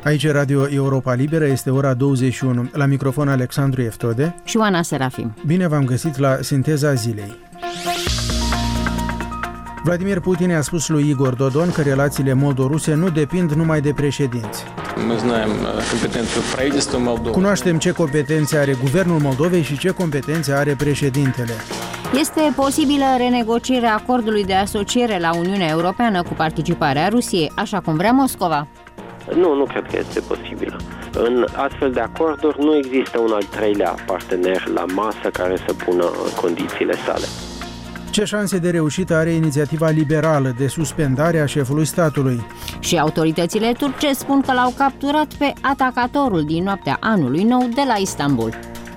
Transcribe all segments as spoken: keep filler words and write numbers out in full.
Aici e Radio Europa Liberă, este ora douăzeci și unu. La microfon Alexandru Eftode și Oana Serafim. Bine v-am găsit la Sinteza Zilei. Vladimir Putin a spus lui Igor Dodon că relațiile moldo-ruse nu depind numai de președinți. Cunoaștem ce competențe are guvernul Moldovei și ce competențe are președintele. Este posibilă renegocierea acordului de asociere la Uniunea Europeană cu participarea Rusiei, așa cum vrea Moscova? Nu, nu cred că este posibilă. În astfel de acorduri nu există un al treilea partener la masă care să pună condițiile sale. Ce șanse de reușită are inițiativa liberală de suspendare a șefului statului? Și autoritățile turce spun că l-au capturat pe atacatorul din noaptea anului nou de la Istanbul.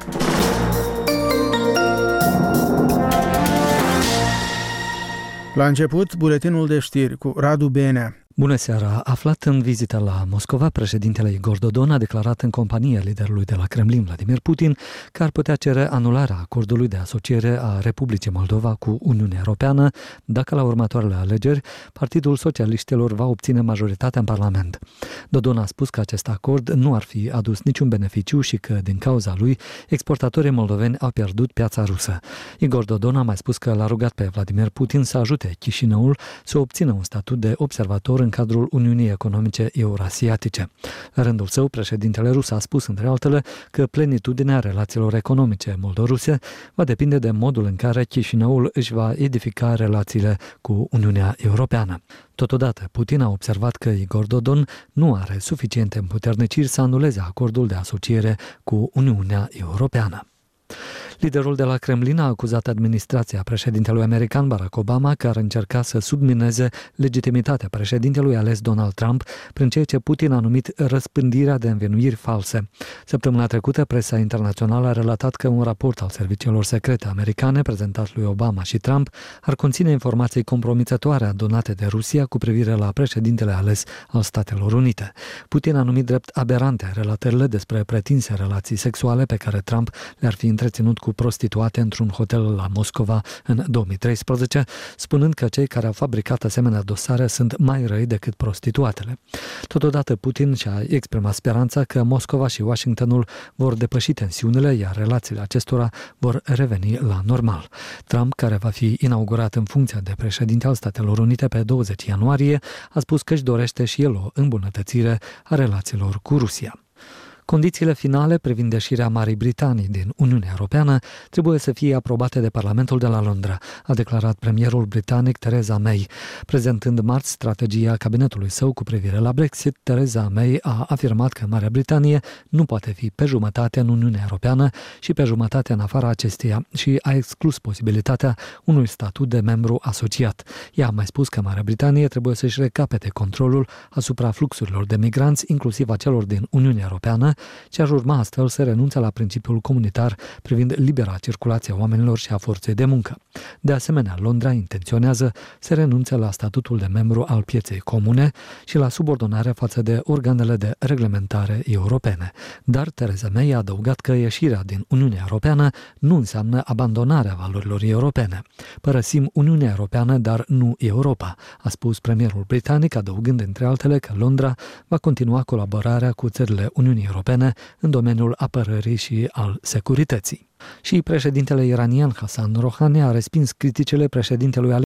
La început, buletinul de știri cu Radu Benea. Bună seara! Aflat în vizită la Moscova, președintele Igor Dodon a declarat în compania liderului de la Kremlin, Vladimir Putin, că ar putea cere anularea acordului de asociere a Republicii Moldova cu Uniunea Europeană dacă la următoarele alegeri Partidul Socialiștilor va obține majoritatea în Parlament. Dodon a spus că acest acord nu ar fi adus niciun beneficiu și că, din cauza lui, exportatorii moldoveni au pierdut piața rusă. Igor Dodon a mai spus că l-a rugat pe Vladimir Putin să ajute Chișinăul să obțină un statut de observator în cadrul Uniunii Economice Eurasiatice. La rândul său, președintele rus a spus, între altele, că plenitudinea relațiilor economice moldoruse va depinde de modul în care Chișinăul își va edifica relațiile cu Uniunea Europeană. Totodată, Putin a observat că Igor Dodon nu are suficiente împuterniciri să anuleze acordul de asociere cu Uniunea Europeană. Liderul de la Kremlin a acuzat administrația președintelui american Barack Obama că ar încerca să submineze legitimitatea președintelui ales Donald Trump prin ceea ce Putin a numit răspândirea de învinuiri false. Săptămâna trecută, presa internațională a relatat că un raport al serviciilor secrete americane prezentat lui Obama și Trump ar conține informații compromițătoare adunate de Rusia cu privire la președintele ales al Statelor Unite. Putin a numit drept aberante relatările despre pretinse relații sexuale pe care Trump le-ar fi întreținut cu prostituate într-un hotel la Moscova în două mii treisprezece, spunând că cei care au fabricat asemenea dosare sunt mai răi decât prostituatele. Totodată, Putin și-a exprimat speranța că Moscova și Washingtonul vor depăși tensiunile, iar relațiile acestora vor reveni la normal. Trump, care va fi inaugurat în funcția de președinte al Statelor Unite pe douăzeci ianuarie, a spus că își dorește și el o îmbunătățire a relațiilor cu Rusia. Condițiile finale privind ieșirea Marii Britanii din Uniunea Europeană trebuie să fie aprobate de Parlamentul de la Londra, a declarat premierul britanic Theresa May. Prezentând marți strategia cabinetului său cu privire la Brexit, Theresa May a afirmat că Marea Britanie nu poate fi pe jumătate în Uniunea Europeană și pe jumătate în afara acesteia și a exclus posibilitatea unui statut de membru asociat. Ea a mai spus că Marea Britanie trebuie să-și recapete controlul asupra fluxurilor de migranți, inclusiv a celor din Uniunea Europeană, ce ar urma astfel să renunțe la principiul comunitar privind libera circulație a oamenilor și a forței de muncă. De asemenea, Londra intenționează să renunțe la statutul de membru al pieței comune și la subordonarea față de organele de reglementare europene. Dar Theresa May a adăugat că ieșirea din Uniunea Europeană nu înseamnă abandonarea valorilor europene. Părăsim Uniunea Europeană, dar nu Europa, a spus premierul britanic, adăugând între altele că Londra va continua colaborarea cu țările Uniunii Europene în domeniul apărării și al securității. Și președintele iranian Hassan Rouhani a respins criticile președintelui